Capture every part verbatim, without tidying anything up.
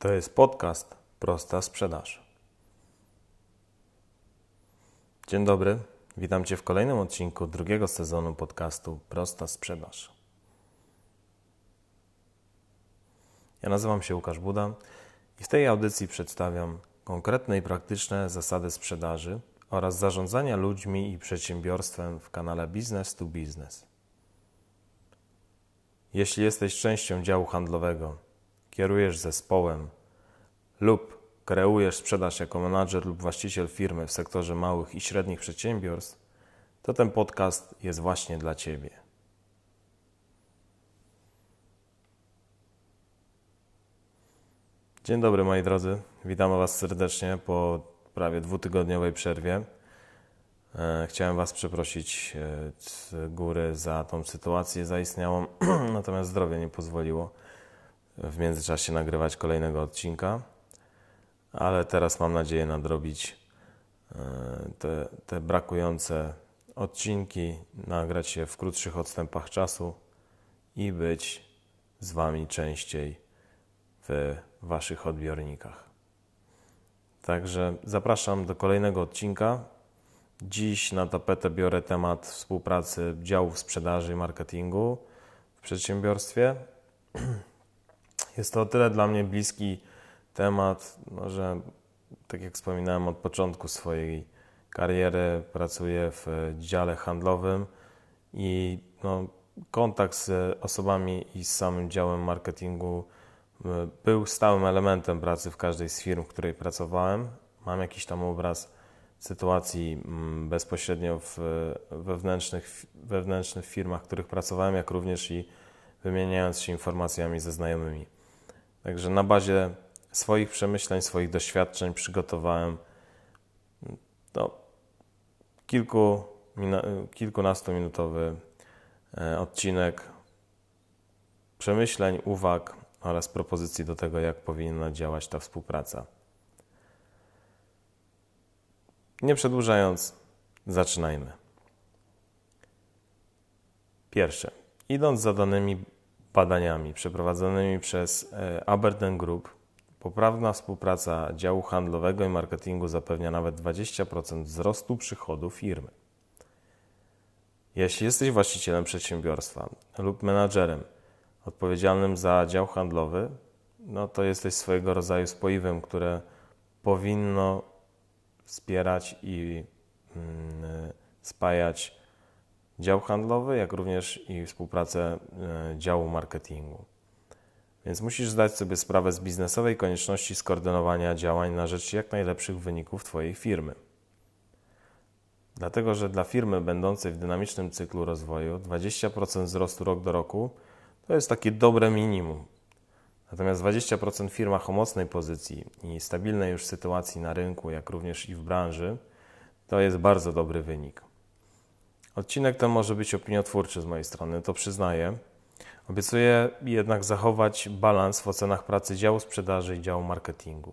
To jest podcast Prosta Sprzedaż. Dzień dobry, witam Cię w kolejnym odcinku drugiego sezonu podcastu Prosta Sprzedaż. Ja nazywam się Łukasz Buda i w tej audycji przedstawiam konkretne i praktyczne zasady sprzedaży oraz zarządzania ludźmi i przedsiębiorstwem w kanale Business to Business. Jeśli jesteś częścią działu handlowego, kierujesz zespołem lub kreujesz sprzedaż jako menadżer lub właściciel firmy w sektorze małych i średnich przedsiębiorstw, to ten podcast jest właśnie dla Ciebie. Dzień dobry moi drodzy, witam Was serdecznie po prawie dwutygodniowej przerwie. Chciałem Was przeprosić z góry za tą sytuację zaistniałą, natomiast zdrowie nie pozwoliło w międzyczasie nagrywać kolejnego odcinka, ale teraz mam nadzieję nadrobić te, te brakujące odcinki, nagrać je w krótszych odstępach czasu i być z Wami częściej w Waszych odbiornikach. Także zapraszam do kolejnego odcinka. Dziś na tapetę biorę temat współpracy działów sprzedaży i marketingu w przedsiębiorstwie. Jest to o tyle dla mnie bliski temat, no, że tak jak wspominałem od początku swojej kariery pracuję w dziale handlowym i no, kontakt z osobami i z samym działem marketingu był stałym elementem pracy w każdej z firm, w której pracowałem. Mam jakiś tam obraz sytuacji bezpośrednio w wewnętrznych, wewnętrznych firmach, w których pracowałem, jak również i wymieniając się informacjami ze znajomymi. Także na bazie swoich przemyśleń, swoich doświadczeń przygotowałem no, kilku, kilkunastominutowy odcinek przemyśleń, uwag oraz propozycji do tego, jak powinna działać ta współpraca. Nie przedłużając, zaczynajmy. Pierwsze. Idąc za danymi badaniami przeprowadzonymi przez Aberdeen Group, poprawna współpraca działu handlowego i marketingu zapewnia nawet dwadzieścia procent wzrostu przychodu firmy. Jeśli jesteś właścicielem przedsiębiorstwa lub menadżerem odpowiedzialnym za dział handlowy, no to jesteś swojego rodzaju spoiwem, które powinno wspierać i mm, spajać dział handlowy, jak również i współpracę y, działu marketingu. Więc musisz zdać sobie sprawę z biznesowej konieczności skoordynowania działań na rzecz jak najlepszych wyników Twojej firmy. Dlatego, że dla firmy będącej w dynamicznym cyklu rozwoju dwadzieścia procent wzrostu rok do roku to jest takie dobre minimum. Natomiast dwadzieścia procent w firmach o mocnej pozycji i stabilnej już sytuacji na rynku, jak również i w branży, to jest bardzo dobry wynik. Odcinek ten może być opiniotwórczy z mojej strony, to przyznaję. Obiecuję jednak zachować balans w ocenach pracy działu sprzedaży i działu marketingu.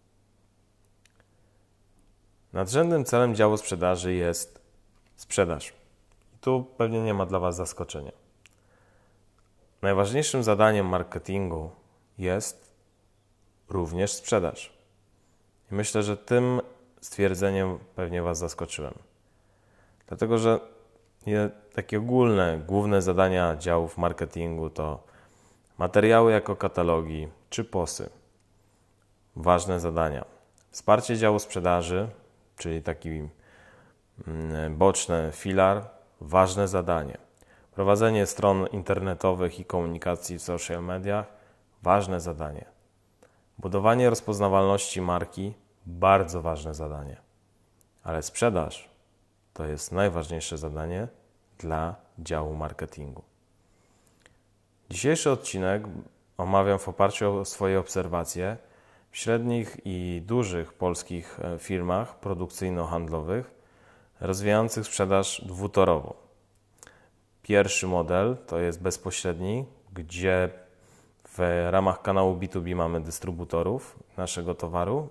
Nadrzędnym celem działu sprzedaży jest sprzedaż. I tu pewnie nie ma dla Was zaskoczenia. Najważniejszym zadaniem marketingu jest również sprzedaż. I myślę, że tym stwierdzeniem pewnie Was zaskoczyłem. Dlatego, że takie ogólne, główne zadania działów marketingu to materiały jako katalogi czy posy. Ważne zadania. Wsparcie działu sprzedaży, czyli taki boczny filar, ważne zadanie. Prowadzenie stron internetowych i komunikacji w social mediach, ważne zadanie. Budowanie rozpoznawalności marki, bardzo ważne zadanie. Ale sprzedaż to jest najważniejsze zadanie dla działu marketingu. Dzisiejszy odcinek omawiam w oparciu o swoje obserwacje w średnich i dużych polskich firmach produkcyjno-handlowych rozwijających sprzedaż dwutorową. Pierwszy model to jest bezpośredni, gdzie w ramach kanału B dwa B mamy dystrybutorów naszego towaru,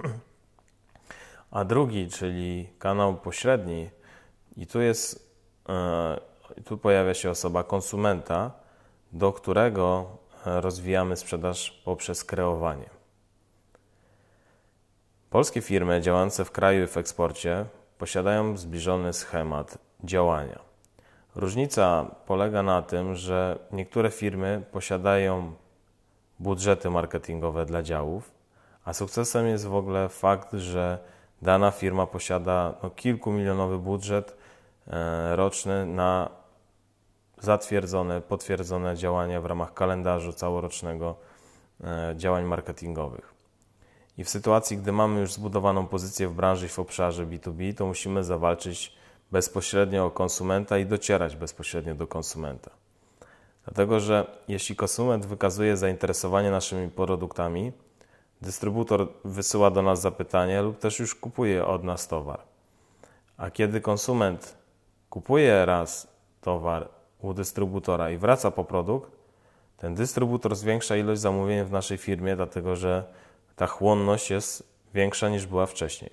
a drugi, czyli kanał pośredni, i tu jest, tu pojawia się osoba konsumenta, do którego rozwijamy sprzedaż poprzez kreowanie. Polskie firmy działające w kraju i w eksporcie posiadają zbliżony schemat działania. Różnica polega na tym, że niektóre firmy posiadają budżety marketingowe dla działów, a sukcesem jest w ogóle fakt, że dana firma posiada no, kilkumilionowy budżet e, roczny na zatwierdzone, potwierdzone działania w ramach kalendarzu całorocznego e, działań marketingowych. I w sytuacji, gdy mamy już zbudowaną pozycję w branży i w obszarze B dwa B, to musimy zawalczyć bezpośrednio o konsumenta i docierać bezpośrednio do konsumenta. Dlatego, że jeśli konsument wykazuje zainteresowanie naszymi produktami, dystrybutor wysyła do nas zapytanie lub też już kupuje od nas towar. A kiedy konsument kupuje raz towar u dystrybutora i wraca po produkt, ten dystrybutor zwiększa ilość zamówień w naszej firmie, dlatego że ta chłonność jest większa niż była wcześniej.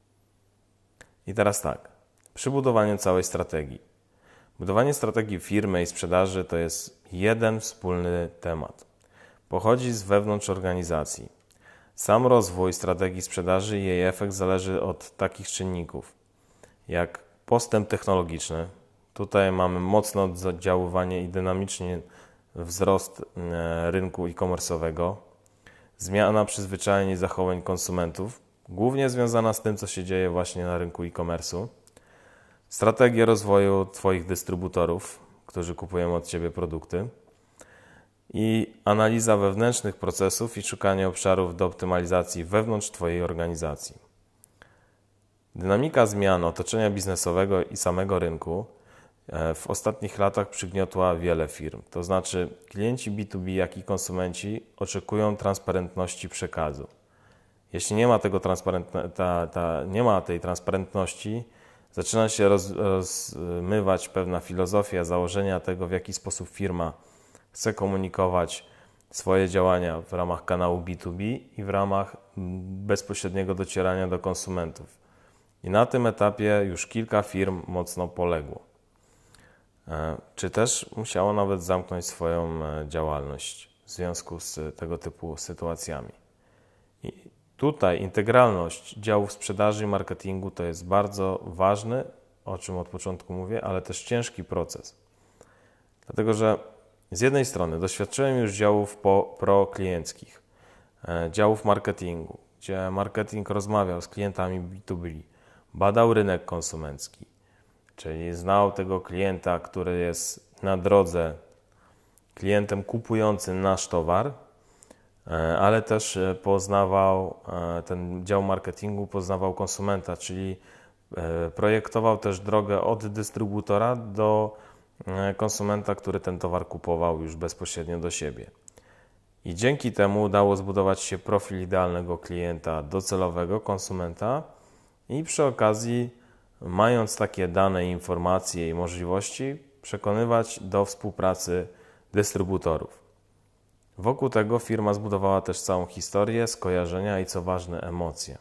I teraz tak, przy budowaniu całej strategii. Budowanie strategii firmy i sprzedaży to jest jeden wspólny temat. Pochodzi z wewnątrz organizacji. Sam rozwój strategii sprzedaży i jej efekt zależy od takich czynników, jak postęp technologiczny. Tutaj mamy mocne oddziaływanie i dynamicznie wzrost rynku e-commerce'owego, zmiana przyzwyczajeń i zachowań konsumentów, głównie związana z tym, co się dzieje właśnie na rynku e-commerce'u, strategia rozwoju Twoich dystrybutorów, którzy kupują od Ciebie produkty, i analiza wewnętrznych procesów i szukanie obszarów do optymalizacji wewnątrz Twojej organizacji. Dynamika zmian otoczenia biznesowego i samego rynku w ostatnich latach przygniotła wiele firm. To znaczy klienci B dwa B, jak i konsumenci oczekują transparentności przekazu. Jeśli nie ma, tego transparentne, ta, ta, nie ma tej transparentności, zaczyna się roz, rozmywać pewna filozofia, założenia tego, w jaki sposób firma chce komunikować swoje działania w ramach kanału B dwa B i w ramach bezpośredniego docierania do konsumentów. I na tym etapie już kilka firm mocno poległo. Czy też musiało nawet zamknąć swoją działalność w związku z tego typu sytuacjami. I tutaj integralność działów sprzedaży i marketingu to jest bardzo ważny, o czym od początku mówię, ale też ciężki proces. Dlatego, że z jednej strony doświadczyłem już działów proklienckich, działów marketingu, gdzie marketing rozmawiał z klientami B dwa B, badał rynek konsumencki, czyli znał tego klienta, który jest na drodze klientem kupującym nasz towar, ale też poznawał, ten dział marketingu poznawał konsumenta, czyli projektował też drogę od dystrybutora do konsumenta, który ten towar kupował już bezpośrednio do siebie. I dzięki temu udało zbudować się profil idealnego klienta, docelowego konsumenta i przy okazji, mając takie dane, informacje i możliwości, przekonywać do współpracy dystrybutorów. Wokół tego firma zbudowała też całą historię, skojarzenia i, co ważne, emocje.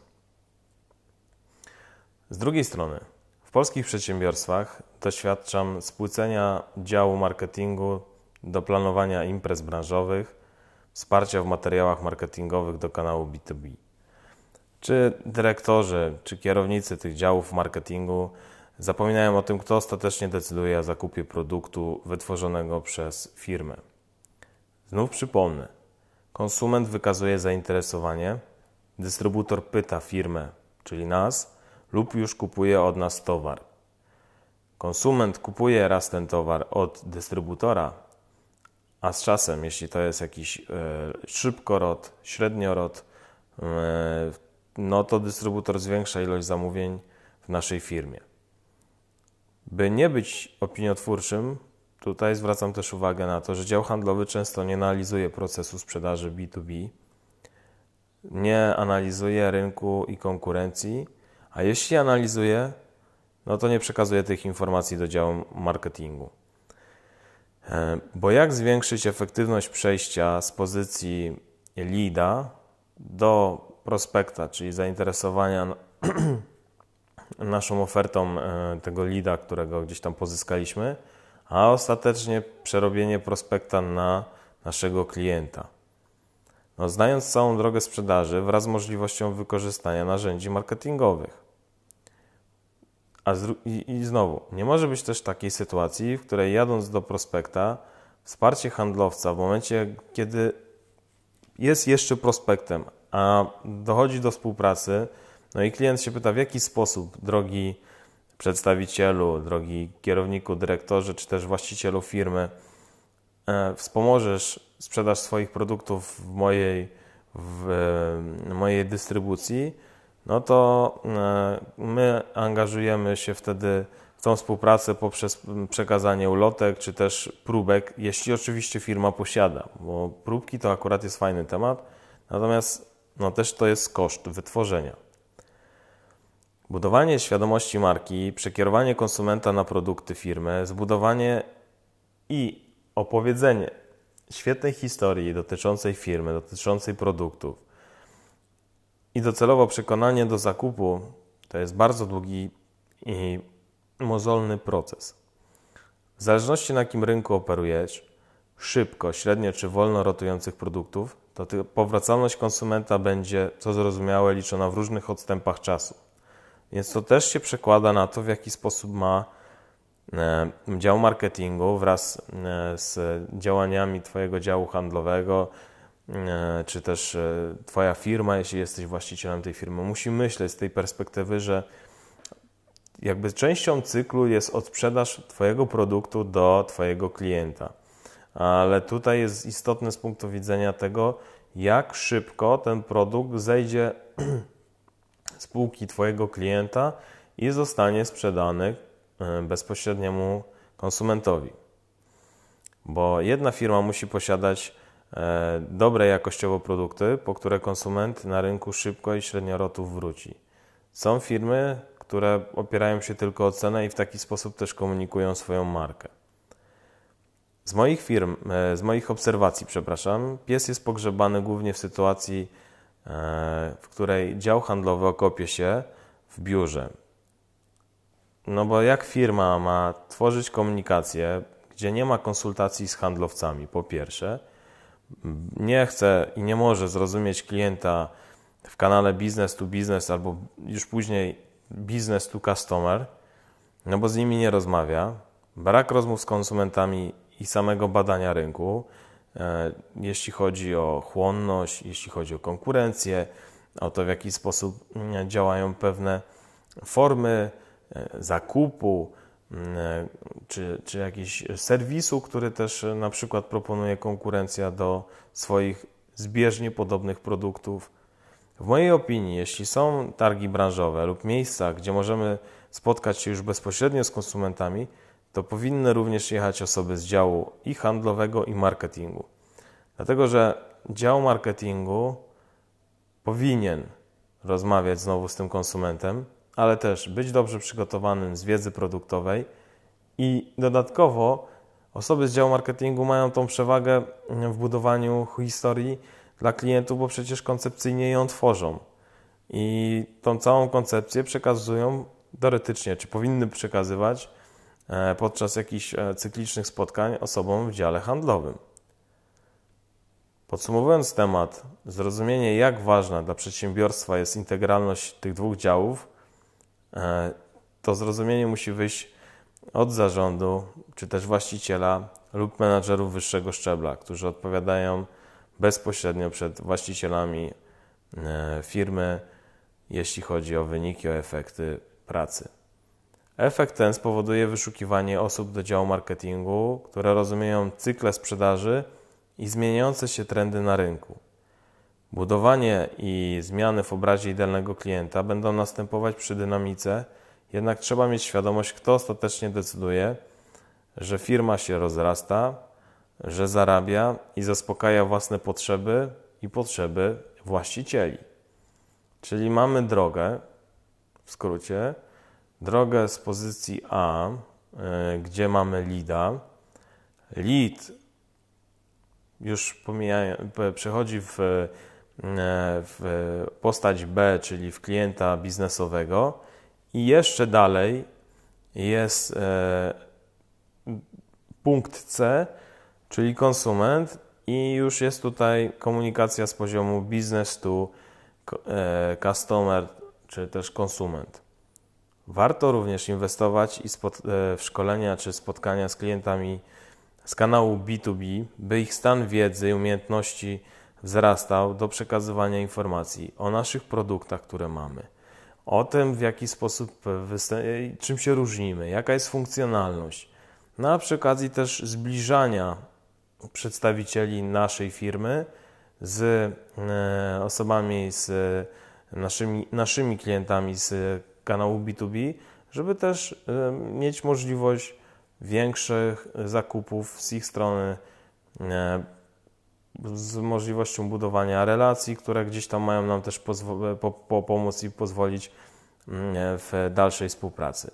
Z drugiej strony, w polskich przedsiębiorstwach doświadczam spłycenia działu marketingu do planowania imprez branżowych, wsparcia w materiałach marketingowych do kanału B dwa B. Czy dyrektorzy, czy kierownicy tych działów marketingu zapominają o tym, kto ostatecznie decyduje o zakupie produktu wytworzonego przez firmę. Znów przypomnę, konsument wykazuje zainteresowanie, dystrybutor pyta firmę, czyli nas, lub już kupuje od nas towar. Konsument kupuje raz ten towar od dystrybutora, a z czasem, jeśli to jest jakiś e, szybkorod, średniorod, e, no to dystrybutor zwiększa ilość zamówień w naszej firmie. By nie być opiniotwórczym, tutaj zwracam też uwagę na to, że dział handlowy często nie analizuje procesu sprzedaży B dwa B, nie analizuje rynku i konkurencji, a jeśli analizuje, no to nie przekazuje tych informacji do działu marketingu. Bo jak zwiększyć efektywność przejścia z pozycji leada do prospekta, czyli zainteresowania naszą ofertą tego leada, którego gdzieś tam pozyskaliśmy, a ostatecznie przerobienie prospekta na naszego klienta. No, znając całą drogę sprzedaży wraz z możliwością wykorzystania narzędzi marketingowych. A z, i, I znowu, nie może być też takiej sytuacji, w której jadąc do prospekta, wsparcie handlowca w momencie, kiedy jest jeszcze prospektem, a dochodzi do współpracy, no i klient się pyta, w jaki sposób, drogi przedstawicielu, drogi kierowniku, dyrektorze, czy też właścicielu firmy, e, wspomożesz sprzedaż swoich produktów w mojej, w, w mojej dystrybucji, no to e, my angażujemy się wtedy w tą współpracę poprzez przekazanie ulotek, czy też próbek, jeśli oczywiście firma posiada, bo próbki to akurat jest fajny temat, natomiast no też to jest koszt wytworzenia. Budowanie świadomości marki, przekierowanie konsumenta na produkty firmy, zbudowanie i opowiedzenie świetnej historii dotyczącej firmy, dotyczącej produktów i docelowo przekonanie do zakupu to jest bardzo długi i mozolny proces. W zależności na jakim rynku operujesz, szybko, średnio czy wolno rotujących produktów, to powracalność konsumenta będzie, co zrozumiałe, liczona w różnych odstępach czasu. Więc to też się przekłada na to, w jaki sposób ma e, dział marketingu wraz e, z działaniami Twojego działu handlowego, e, czy też e, Twoja firma, jeśli jesteś właścicielem tej firmy, musi myśleć z tej perspektywy, że jakby częścią cyklu jest odsprzedaż Twojego produktu do Twojego klienta. Ale tutaj jest istotne z punktu widzenia tego, jak szybko ten produkt zejdzie z półki Twojego klienta i zostanie sprzedany bezpośredniemu konsumentowi. Bo jedna firma musi posiadać dobre jakościowo produkty, po które konsument na rynku szybko i średniorotów wróci. Są firmy, które opierają się tylko o cenę i w taki sposób też komunikują swoją markę. Z moich firm, z moich obserwacji, przepraszam, pies jest pogrzebany głównie w sytuacji, w której dział handlowy okopie się w biurze. No bo jak firma ma tworzyć komunikację, gdzie nie ma konsultacji z handlowcami, po pierwsze, nie chce i nie może zrozumieć klienta w kanale business to business albo już później business to customer, no bo z nimi nie rozmawia, brak rozmów z konsumentami i samego badania rynku, jeśli chodzi o chłonność, jeśli chodzi o konkurencję, o to, w jaki sposób działają pewne formy zakupu, czy, czy jakiś serwisu, który też na przykład proponuje konkurencja do swoich zbieżnie podobnych produktów. W mojej opinii, jeśli są targi branżowe lub miejsca, gdzie możemy spotkać się już bezpośrednio z konsumentami, to powinny również jechać osoby z działu i handlowego, i marketingu. Dlatego, że dział marketingu powinien rozmawiać znowu z tym konsumentem, ale też być dobrze przygotowanym z wiedzy produktowej i dodatkowo osoby z działu marketingu mają tą przewagę w budowaniu historii dla klientów, bo przecież koncepcyjnie ją tworzą i tą całą koncepcję przekazują teoretycznie, czy powinny przekazywać podczas jakichś cyklicznych spotkań osobom w dziale handlowym. Podsumowując temat, zrozumienie, jak ważna dla przedsiębiorstwa jest integralność tych dwóch działów, to zrozumienie musi wyjść od zarządu, czy też właściciela lub menadżerów wyższego szczebla, którzy odpowiadają bezpośrednio przed właścicielami firmy, jeśli chodzi o wyniki, o efekty pracy. Efekt ten spowoduje wyszukiwanie osób do działu marketingu, które rozumieją cykle sprzedaży i zmieniające się trendy na rynku. Budowanie i zmiany w obrazie idealnego klienta będą następować przy dynamice, jednak trzeba mieć świadomość, kto ostatecznie decyduje, że firma się rozrasta, że zarabia i zaspokaja własne potrzeby i potrzeby właścicieli. Czyli mamy drogę, w skrócie, drogę z pozycji A, y, gdzie mamy leada. Lead już pomija, przechodzi w, w postać B, czyli w klienta biznesowego i jeszcze dalej jest e, punkt C, czyli konsument i już jest tutaj komunikacja z poziomu business to customer, czy też konsument. Warto również inwestować i w szkolenia czy spotkania z klientami z kanału B dwa B, by ich stan wiedzy i umiejętności wzrastał do przekazywania informacji o naszych produktach, które mamy, o tym, w jaki sposób, czym się różnimy, jaka jest funkcjonalność. No a przy okazji też zbliżania przedstawicieli naszej firmy z osobami, z naszymi, naszymi klientami z kanału B dwa B, żeby też mieć możliwość większych zakupów z ich strony, z możliwością budowania relacji, które gdzieś tam mają nam też pozwo- po, po pomóc i pozwolić w dalszej współpracy.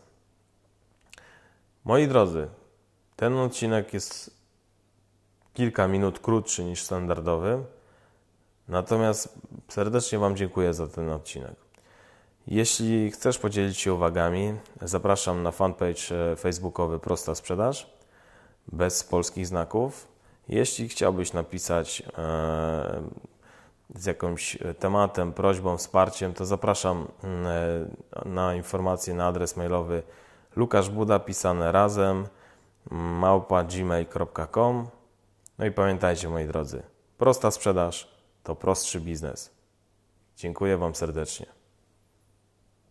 Moi drodzy, ten odcinek jest kilka minut krótszy niż standardowy, natomiast serdecznie Wam dziękuję za ten odcinek. Jeśli chcesz podzielić się uwagami, zapraszam na fanpage facebookowy Prosta Sprzedaż bez polskich znaków. Jeśli chciałbyś napisać e, z jakimś tematem, prośbą, wsparciem, to zapraszam e, na informacje na adres mailowy lukaszbuda pisane razem małpa gmail kropka com. No i pamiętajcie, moi drodzy, prosta sprzedaż to prostszy biznes. Dziękuję Wam serdecznie.